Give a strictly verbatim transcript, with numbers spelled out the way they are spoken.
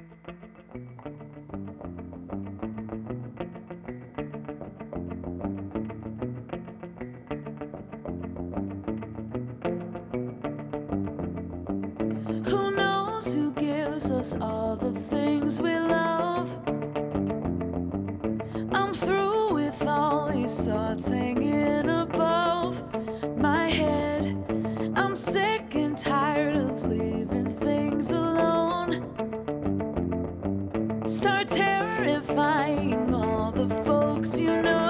Who knows who gives us all the things we love? I'm through with all these thoughts hanging above my head. I'm sick and tired of leaving things alone. Start terrifying all the folks you know.